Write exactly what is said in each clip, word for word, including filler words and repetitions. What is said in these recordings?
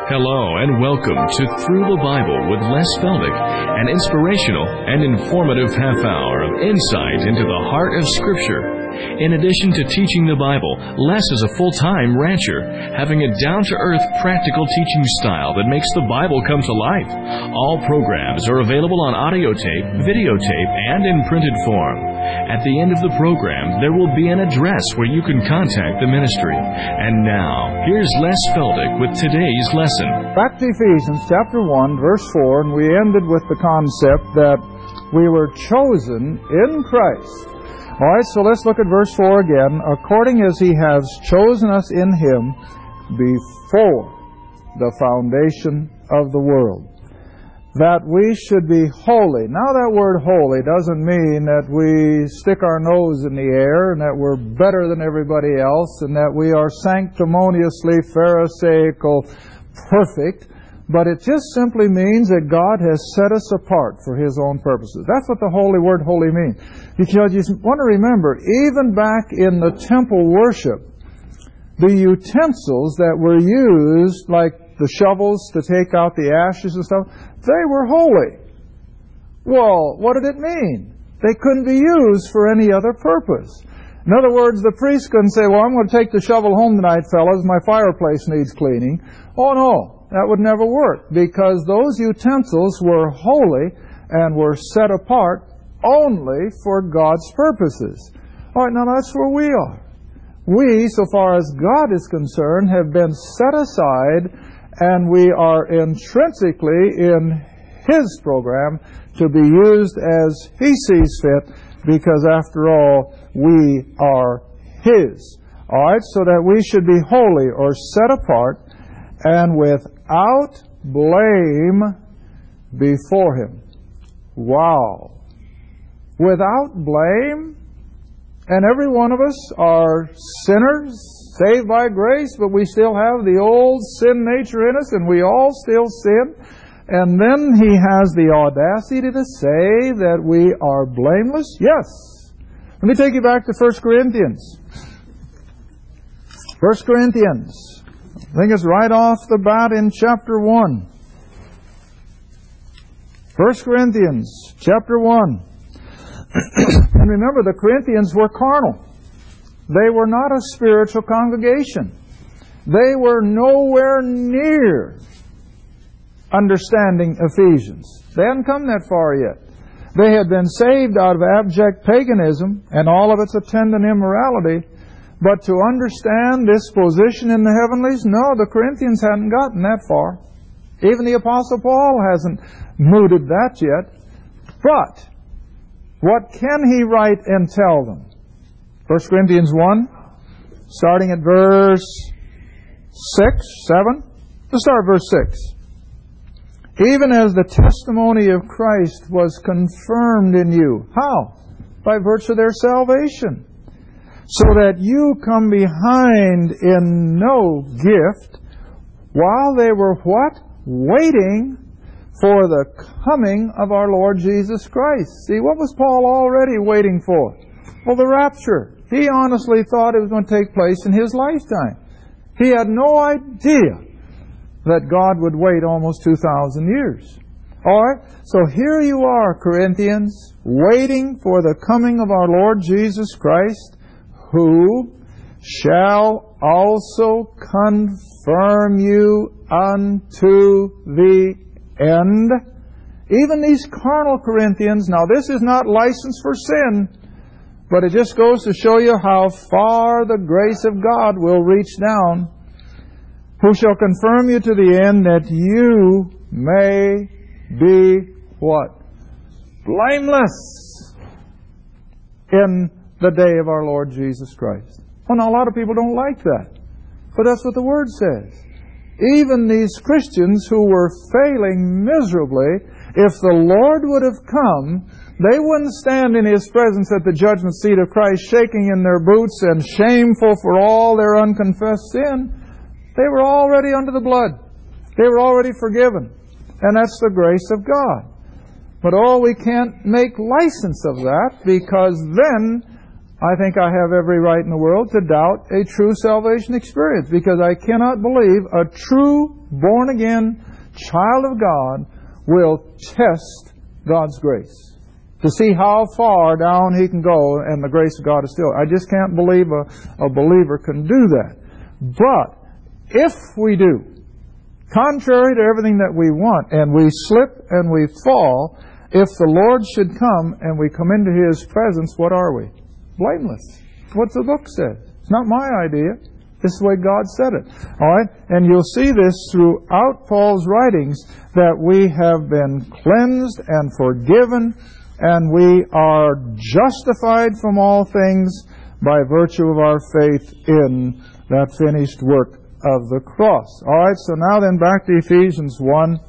Hello and welcome to Through the Bible with Les Feldick, an inspirational and informative half hour of insight into the heart of Scripture. In addition to teaching the Bible, Les is a full-time rancher, having a down-to-earth, practical teaching style that makes the Bible come to life. All programs are available on audio tape, videotape, and in printed form. At the end of the program, there will be an address where you can contact the ministry. And now, here's Les Feldick with today's lesson. Back to Ephesians chapter one, verse four, and we ended with the concept that we were chosen in Christ. All right, so let's look at verse four again. According as He has chosen us in Him before the foundation of the world, that we should be holy. Now that word holy doesn't mean that we stick our nose in the air and that we're better than everybody else and that we are sanctimoniously pharisaical perfect. But it just simply means that God has set us apart for His own purposes. That's what the holy word holy means. Because you want to remember, even back in the temple worship, the utensils that were used, like the shovels to take out the ashes and stuff, they were holy. Well, what did it mean? They couldn't be used for any other purpose. In other words, the priest couldn't say, well, I'm going to take the shovel home tonight, fellas, my fireplace needs cleaning. Oh, no. That would never work, because those utensils were holy and were set apart only for God's purposes. All right, now that's where we are. We, so far as God is concerned, have been set aside, and we are intrinsically in His program to be used as He sees fit, because after all, we are His. All right, so that we should be holy or set apart and without blame before Him. Wow. Without blame? And every one of us are sinners, saved by grace, but we still have the old sin nature in us, and we all still sin. And then He has the audacity to say that we are blameless? Yes. Let me take you back to First Corinthians. First Corinthians. I think it's right off the bat in chapter one. First Corinthians chapter one. And remember, the Corinthians were carnal. They were not a spiritual congregation. They were nowhere near understanding Ephesians. They hadn't come that far yet. They had been saved out of abject paganism and all of its attendant immorality. But to understand this position in the heavenlies, no, the Corinthians hadn't gotten that far. Even the Apostle Paul hasn't mooted that yet. But what can he write and tell them? First Corinthians one, starting at verse six, seven. Let's start at verse six. Even as the testimony of Christ was confirmed in you. How? By virtue of their salvation. So that you come behind in no gift, while they were what? Waiting for the coming of our Lord Jesus Christ. See, what was Paul already waiting for? Well, the rapture. He honestly thought it was going to take place in his lifetime. He had no idea that God would wait almost two thousand years. All right? So here you are, Corinthians, waiting for the coming of our Lord Jesus Christ, who shall also confirm you unto the end. Even these carnal Corinthians, now this is not license for sin, but it just goes to show you how far the grace of God will reach down. Who shall confirm you to the end, that you may be what? Blameless in the day of our Lord Jesus Christ. Well, now a lot of people don't like that. But that's what the Word says. Even these Christians who were failing miserably, if the Lord would have come, they wouldn't stand in His presence at the judgment seat of Christ shaking in their boots and shameful for all their unconfessed sin. They were already under the blood. They were already forgiven. And that's the grace of God. But oh, we can't make license of that, because then I think I have every right in the world to doubt a true salvation experience, because I cannot believe a true born-again child of God will test God's grace to see how far down he can go, and the grace of God is still. I just can't believe a, a believer can do that. But if we do, contrary to everything that we want, and we slip and we fall, if the Lord should come and we come into His presence, what are we? Blameless. What the book says. It's not my idea. This is the way God said it. All right? And you'll see this throughout Paul's writings, that we have been cleansed and forgiven, and we are justified from all things by virtue of our faith in that finished work of the cross. All right, so now then back to Ephesians one,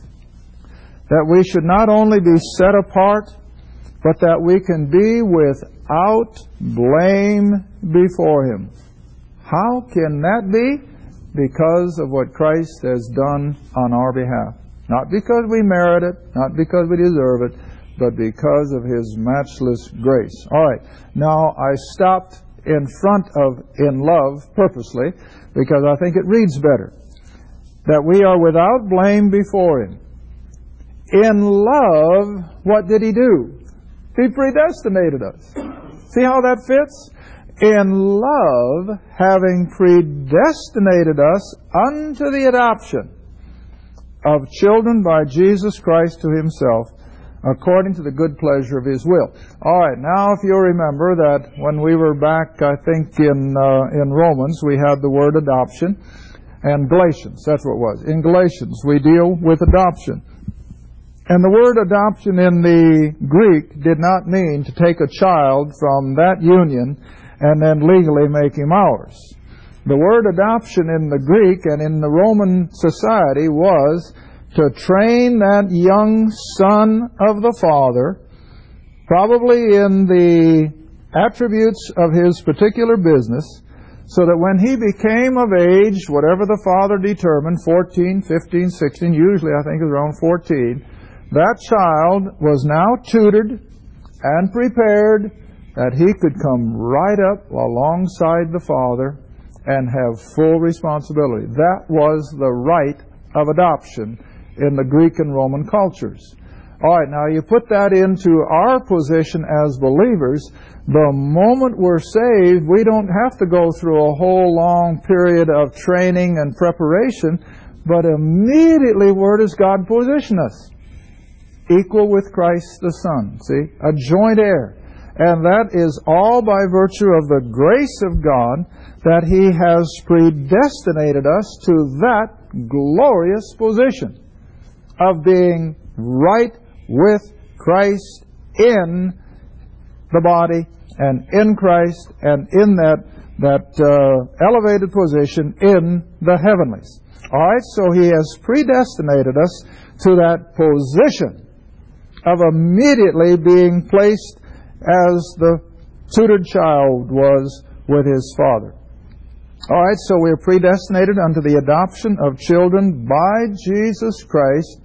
that we should not only be set apart, but that we can be without blame before Him. How can that be? Because of what Christ has done on our behalf. Not because we merit it, not because we deserve it, but because of His matchless grace. All right, now I stopped in front of in love purposely, because I think it reads better. That we are without blame before Him. In love, what did He do? He predestinated us. See how that fits? In love, having predestinated us unto the adoption of children by Jesus Christ to Himself, according to the good pleasure of His will. All right, now if you'll remember that when we were back, I think in uh, in Romans, we had the word adoption, and Galatians, that's what it was. In Galatians, we deal with adoption. And the word adoption in the Greek did not mean to take a child from that union and then legally make him ours. The word adoption in the Greek and in the Roman society was to train that young son of the father, probably in the attributes of his particular business, so that when he became of age, whatever the father determined, fourteen, fifteen, sixteen, usually I think it was around fourteen, that child was now tutored and prepared that he could come right up alongside the father and have full responsibility. That was the right of adoption in the Greek and Roman cultures. All right, now you put that into our position as believers. The moment we're saved, we don't have to go through a whole long period of training and preparation, but immediately where does God position us? Equal with Christ the Son, see? A joint heir. And that is all by virtue of the grace of God, that He has predestinated us to that glorious position of being right with Christ in the body, and in Christ, and in that that uh, elevated position in the heavenlies. All right, so He has predestinated us to that position of immediately being placed as the tutored child was with his father. All right, so we are predestinated unto the adoption of children by Jesus Christ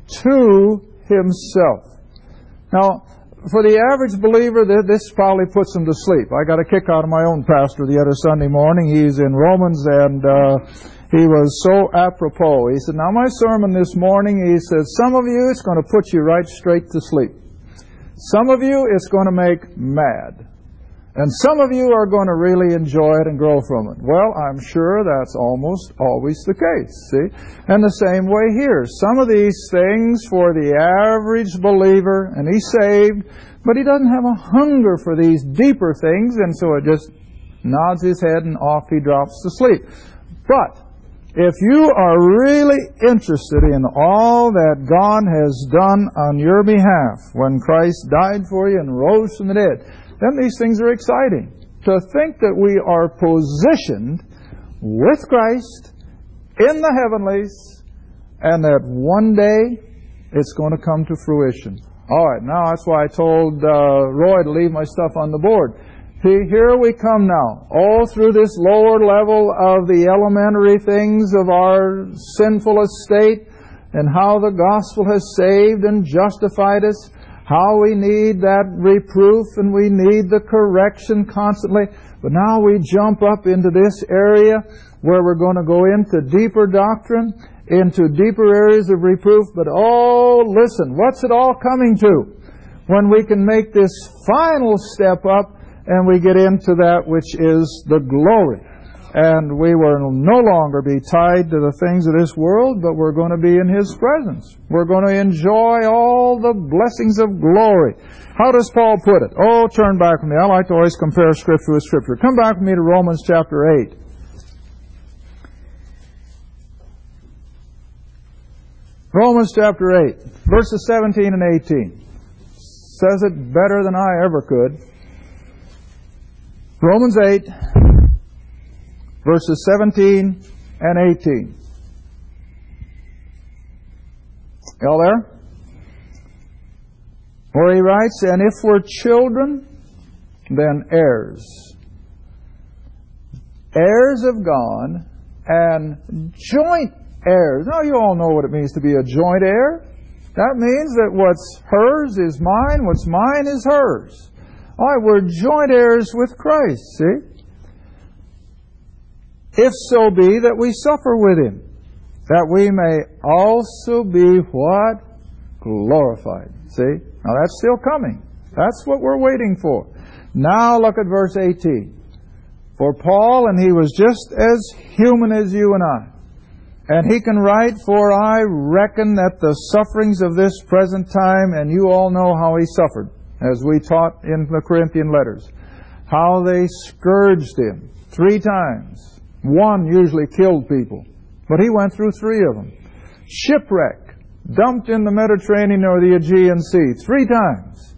to Himself. Now, for the average believer, this probably puts him to sleep. I got a kick out of my own pastor the other Sunday morning. He's in Romans, and uh, he was so apropos. He said, now my sermon this morning, he said, some of you, it's going to put you right straight to sleep. Some of you, it's going to make mad. And some of you are going to really enjoy it and grow from it. Well, I'm sure that's almost always the case, see? And the same way here. Some of these things for the average believer, and he's saved, but he doesn't have a hunger for these deeper things, and so it just nods his head and off he drops to sleep. But if you are really interested in all that God has done on your behalf when Christ died for you and rose from the dead, then these things are exciting. To think that we are positioned with Christ in the heavenlies, and that one day it's going to come to fruition. All right, now that's why I told uh, Roy to leave my stuff on the board. Here we come now, all through this lower level of the elementary things of our sinful estate, and how the gospel has saved and justified us. how we need that reproof and we need the correction constantly. But now we jump up into this area where we're going to go into deeper doctrine, into deeper areas of reproof. But oh, listen, what's it all coming to? When we can make this final step up and we get into that which is the glory. And we will no longer be tied to the things of this world, but we're going to be in His presence. We're going to enjoy all the blessings of glory. How does Paul put it? Oh, turn back with me. I like to always compare Scripture with Scripture. Come back with me to Romans chapter eight. Romans chapter eight, verses seventeen and eighteen. Says it better than I ever could. Romans eight, verses seventeen and eighteen. Y'all there? Where he writes, and if we're children, then heirs. Heirs of God and joint heirs. Now you all know what it means to be a joint heir. That means that what's hers is mine, what's mine is hers. All right, we're joint heirs with Christ, see? If so be that we suffer with Him, that we may also be what? Glorified. See? Now that's still coming. That's what we're waiting for. Now look at verse eighteen. For Paul, and he was just as human as you and I, and he can write, for I reckon that the sufferings of this present time, and you all know how he suffered, as we taught in the Corinthian letters, how they scourged him three times. One usually killed people, but he went through three of them. Shipwreck, dumped in the Mediterranean or the Aegean Sea three times,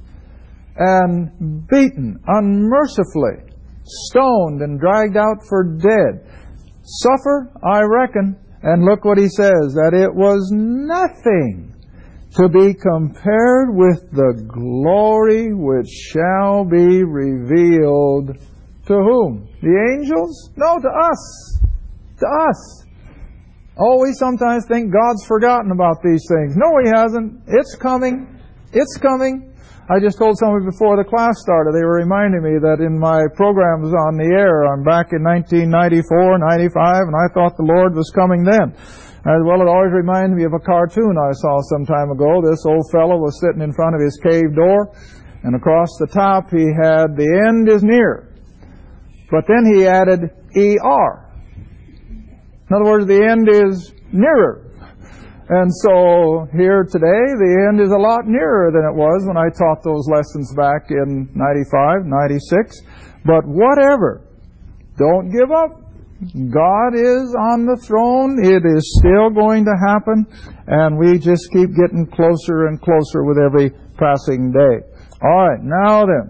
and beaten unmercifully, stoned and dragged out for dead. Suffer, I reckon, and look what he says, that it was nothing to be compared with the glory which shall be revealed to whom? The angels? No, to us. To us. Oh, we sometimes think God's forgotten about these things. No, He hasn't. It's coming. It's coming. I just told somebody before the class started, they were reminding me that in my programs on the air, I'm back in nineteen ninety-four, ninety-five, and I thought the Lord was coming then. As well, it always reminded me of a cartoon I saw some time ago. This old fellow was sitting in front of his cave door, and across the top he had, the end is near. But then he added E R. In other words, the end is nearer. And so here today, the end is a lot nearer than it was when I taught those lessons back in ninety-five, ninety-six. But whatever, don't give up. God is on the throne. It is still going to happen. And we just keep getting closer and closer with every passing day. All right, now then.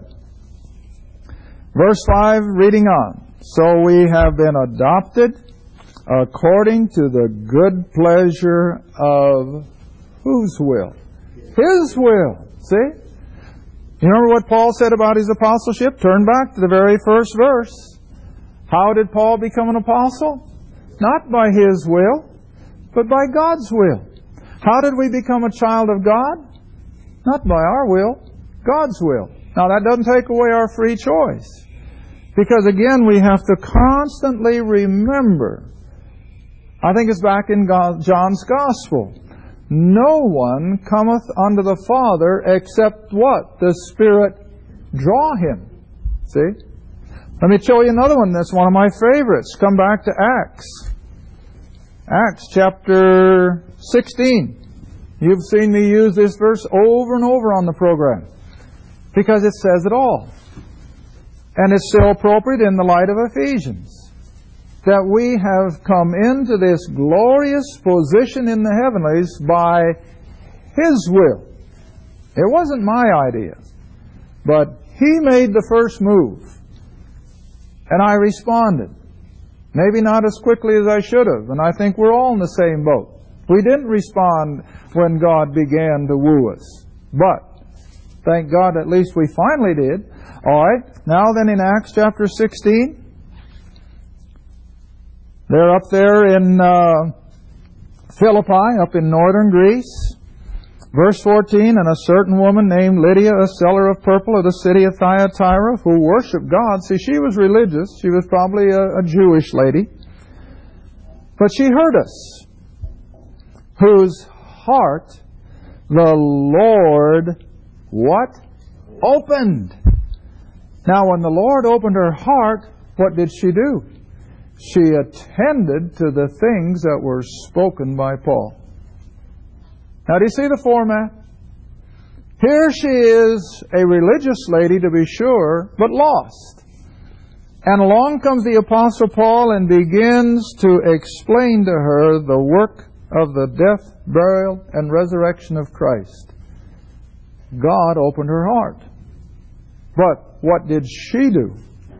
Verse five, reading on. So we have been adopted according to the good pleasure of whose will? His will. See? You remember what Paul said about his apostleship? Turn back to the very first verse. How did Paul become an apostle? Not by his will, but by God's will. How did we become a child of God? Not by our will, God's will. Now that doesn't take away our free choice. Because again, we have to constantly remember, I think it's back in God, John's Gospel, no one cometh unto the Father except what? The Spirit draw him. See? Let me show you another one that's one of my favorites. Come back to Acts. Acts chapter sixteen. You've seen me use this verse over and over on the program because it says it all. And it's so appropriate in the light of Ephesians, that we have come into this glorious position in the heavenlies by His will. It wasn't my idea, but He made the first move, and I responded. Maybe not as quickly as I should have, and I think we're all in the same boat. We didn't respond when God began to woo us, but thank God at least we finally did. All right, now then in Acts chapter sixteen, they're up there in uh, Philippi, up in northern Greece. Verse fourteen, and a certain woman named Lydia, a seller of purple of the city of Thyatira, who worshipped God. See, she was religious. She was probably a, a Jewish lady. But she heard us, whose heart the Lord, what? Opened. Now, when the Lord opened her heart, what did she do? She attended to the things that were spoken by Paul. Now, do you see the format? Here she is, a religious lady to be sure, but lost. And along comes the Apostle Paul and begins to explain to her the work of the death, burial, and resurrection of Christ. God opened her heart. But what did she do?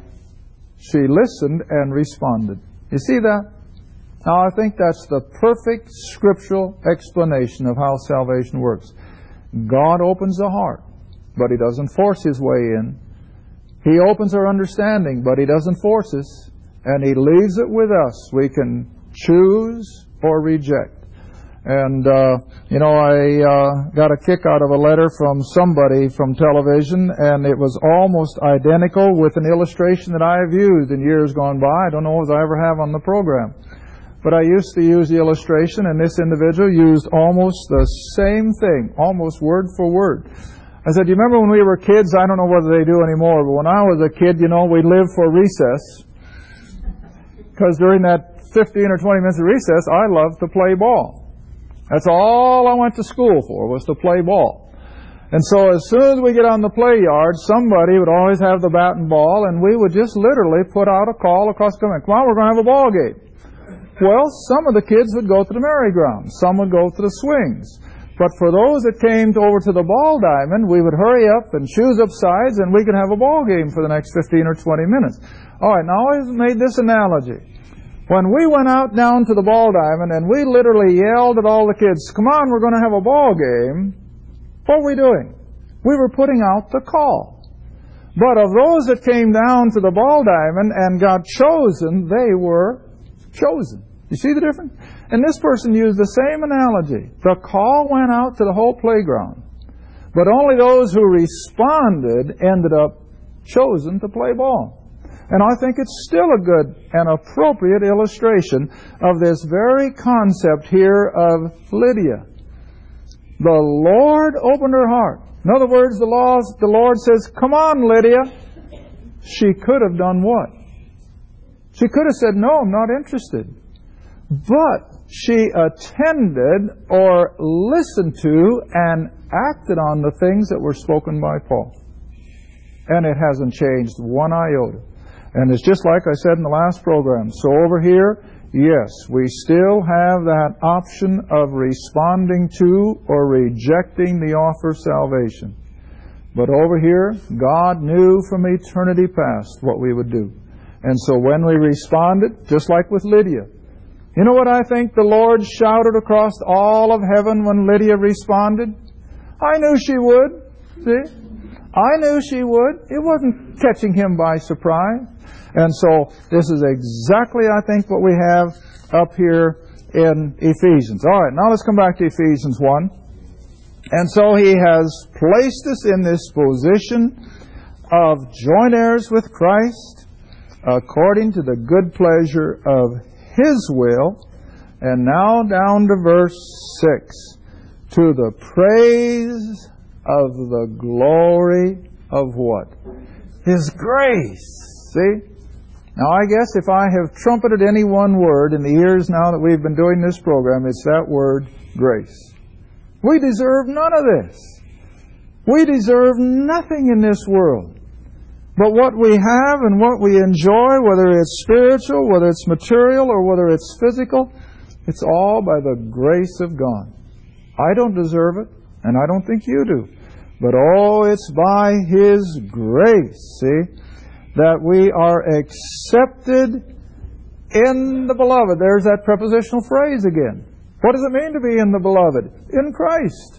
She listened and responded. You see that? Now, I think that's the perfect scriptural explanation of how salvation works. God opens the heart, but He doesn't force His way in. He opens our understanding, but He doesn't force us. And He leaves it with us. We can choose or reject. And, uh, you know, I uh, got a kick out of a letter from somebody from television, and it was almost identical with an illustration that I have used in years gone by. I don't know if I ever have on the program. But I used to use the illustration, and this individual used almost the same thing, almost word for word. I said, you remember when we were kids? I don't know whether they do anymore, but when I was a kid, you know, we lived for recess. Because during that fifteen or twenty minutes of recess, I loved to play ball. That's all I went to school for, was to play ball. And so as soon as we get on the play yard, somebody would always have the bat and ball, and we would just literally put out a call across the community. Come on, we're going to have a ball game. Well, some of the kids would go to the merry-go-round. Some would go to the swings. But for those that came to, over to the ball diamond, we would hurry up and choose up sides, and we could have a ball game for the next fifteen or twenty minutes. All right, now I made this analogy. When we went out down to the ball diamond and we literally yelled at all the kids, come on, we're going to have a ball game, what were we doing? We were putting out the call. But of those that came down to the ball diamond and got chosen, they were chosen. You see the difference? And this person used the same analogy. The call went out to the whole playground. But only those who responded ended up chosen to play ball. And I think it's still a good and appropriate illustration of this very concept here of Lydia. The Lord opened her heart. In other words, the Lord says, come on, Lydia. She could have done what? She could have said, no, I'm not interested. But she attended or listened to and acted on the things that were spoken by Paul. And it hasn't changed one iota. And it's just like I said in the last program. So over here, yes, we still have that option of responding to or rejecting the offer of salvation. But over here, God knew from eternity past what we would do. And so when we responded, just like with Lydia, you know what I think the Lord shouted across all of heaven when Lydia responded? I knew she would. See? I knew she would. It wasn't catching Him by surprise. And so this is exactly, I think, what we have up here in Ephesians. All right, now let's come back to Ephesians one. And so He has placed us in this position of joint heirs with Christ, according to the good pleasure of His will. And now down to verse six. To the praise of the glory of what? His grace. See? Now I guess if I have trumpeted any one word in the years now that we've been doing this program, it's that word, grace. We deserve none of this. We deserve nothing in this world. But what we have and what we enjoy, whether it's spiritual, whether it's material, or whether it's physical, it's all by the grace of God. I don't deserve it, and I don't think you do. But oh, it's by His grace, see, that we are accepted in the Beloved. There's that prepositional phrase again. What does it mean to be in the Beloved? In Christ.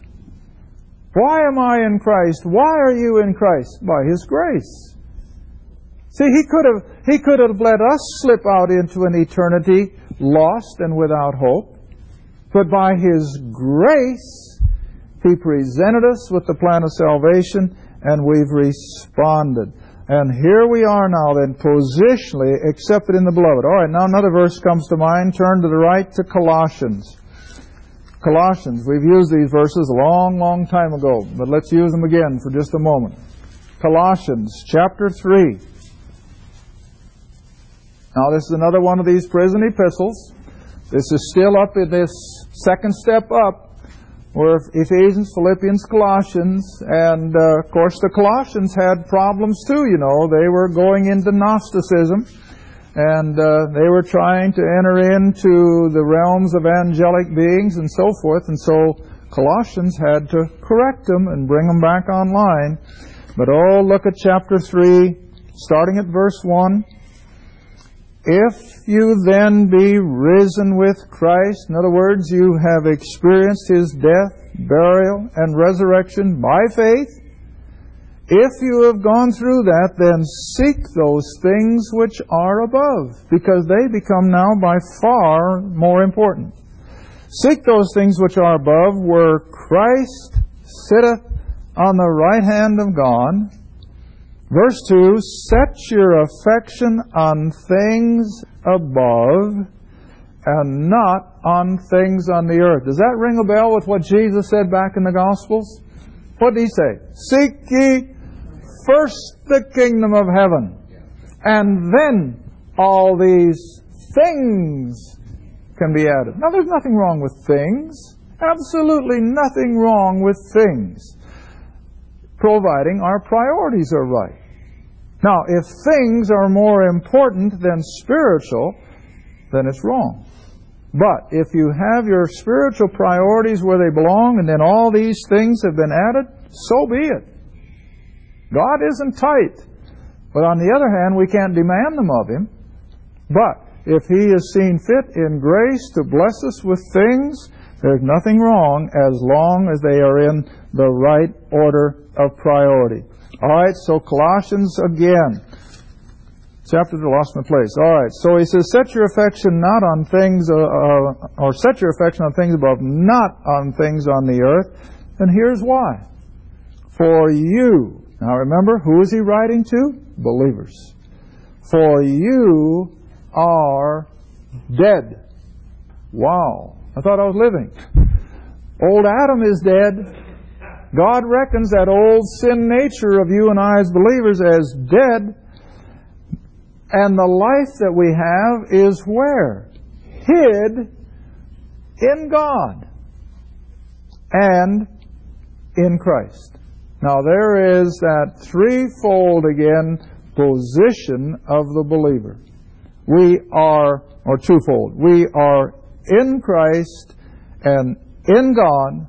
Why am I in Christ? Why are you in Christ? By His grace. See, He could have, He could have let us slip out into an eternity lost and without hope. But by His grace, He presented us with the plan of salvation, and we've responded. And here we are now then, positionally accepted in the Beloved. All right, now another verse comes to mind. Turn to the right to Colossians. Colossians. We've used these verses a long, long time ago, but let's use them again for just a moment. Colossians chapter three. Now this is another one of these prison epistles. This is still up in this second step up, where Ephesians, Philippians, Colossians, and uh, of course the Colossians had problems too, you know. They were going into Gnosticism, and uh, they were trying to enter into the realms of angelic beings and so forth, and so Colossians had to correct them and bring them back online. But oh, look at chapter three, starting at verse one. If you then be risen with Christ, in other words, you have experienced His death, burial, and resurrection by faith. If you have gone through that, then seek those things which are above, because they become now by far more important. Seek those things which are above, where Christ sitteth on the right hand of God. Verse two, set your affection on things above and not on things on the earth. Does that ring a bell with what Jesus said back in the Gospels? What did He say? Seek ye first the kingdom of heaven, and then all these things can be added. Now there's nothing wrong with things. Absolutely nothing wrong with things, providing our priorities are right. Now, if things are more important than spiritual, then it's wrong. But if you have your spiritual priorities where they belong, and then all these things have been added, so be it. God isn't tight. But on the other hand, we can't demand them of Him. But if He has seen fit in grace to bless us with things, there's nothing wrong as long as they are in the right order of priority. All right, so Colossians again. Chapter, I lost my place. All right, so he says, set your affection not on things, uh, uh, or set your affection on things above, not on things on the earth. And here's why. For you, now remember, who is he writing to? Believers. For you are dead. Wow, I thought I was living. Old Adam is dead. God reckons that old sin nature of you and I as believers as dead. And the life that we have is where? Hid in God and in Christ. Now there is that threefold again position of the believer. We are, or twofold, we are in Christ and in God,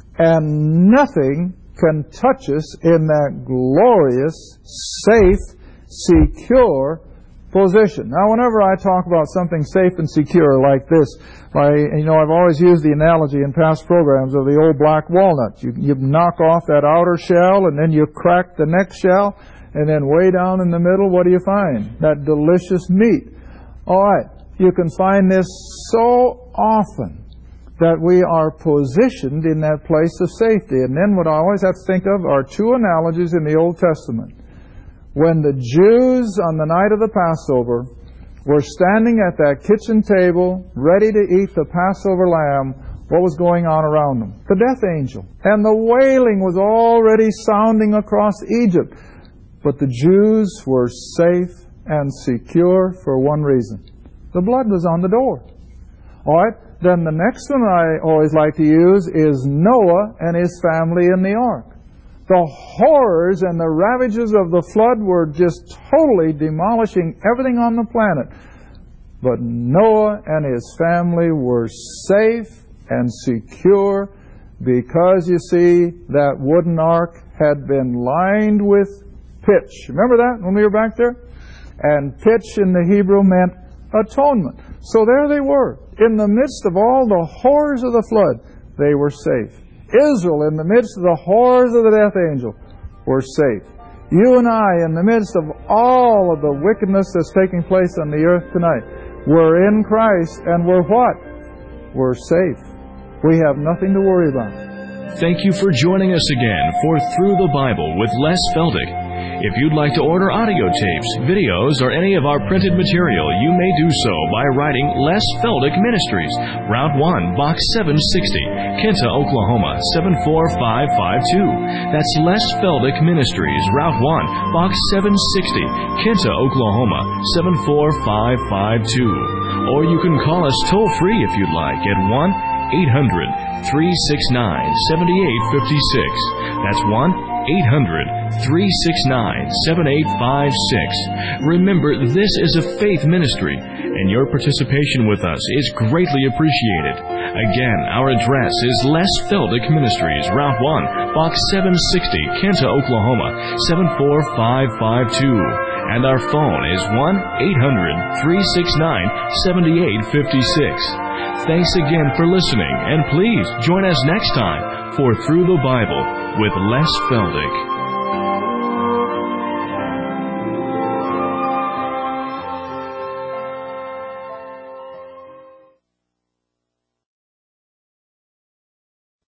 and nothing can touch us in that glorious, safe, secure position. Now, whenever I talk about something safe and secure like this, I, you know, I've always used the analogy in past programs of the old black walnut. You, you knock off that outer shell, and then you crack the next shell, and then way down in the middle, what do you find? That delicious meat. All right, you can find this so often that we are positioned in that place of safety. And then what I always have to think of are two analogies in the Old Testament. When the Jews on the night of the Passover were standing at that kitchen table ready to eat the Passover lamb, what was going on around them? The death angel. And the wailing was already sounding across Egypt. But the Jews were safe and secure for one reason. The blood was on the door. All right? Then the next one I always like to use is Noah and his family in the ark. The horrors and the ravages of the flood were just totally demolishing everything on the planet. But Noah and his family were safe and secure because, you see, that wooden ark had been lined with pitch. Remember that when we were back there? And pitch in the Hebrew meant atonement. So there they were. In the midst of all the horrors of the flood, they were safe. Israel, in the midst of the horrors of the death angel, were safe. You and I, in the midst of all of the wickedness that's taking place on the earth tonight, we're in Christ, and we're what? We're safe. We have nothing to worry about. Thank you for joining us again for Through the Bible with Les Feldick. If you'd like to order audio tapes, videos, or any of our printed material, you may do so by writing Les Feldick Ministries, Route one, Box seven sixty, Kinta, Oklahoma, seven four five five two. That's Les Feldick Ministries, Route one, Box seven sixty, Kinta, Oklahoma, seven four five five two. Or you can call us toll-free if you'd like at one eight hundred, three six nine, seven eight five six. That's one eight hundred, three six nine, seven eight five six. Remember, this is a faith ministry, and your participation with us is greatly appreciated. Again, our address is Les Feldick Ministries, Route one, Box seven sixty, Kinta, Oklahoma, seven four five five two. And our phone is one eight hundred, three six nine, seven eight five six. Thanks again for listening, and please join us next time for Through the Bible with Les Feldick.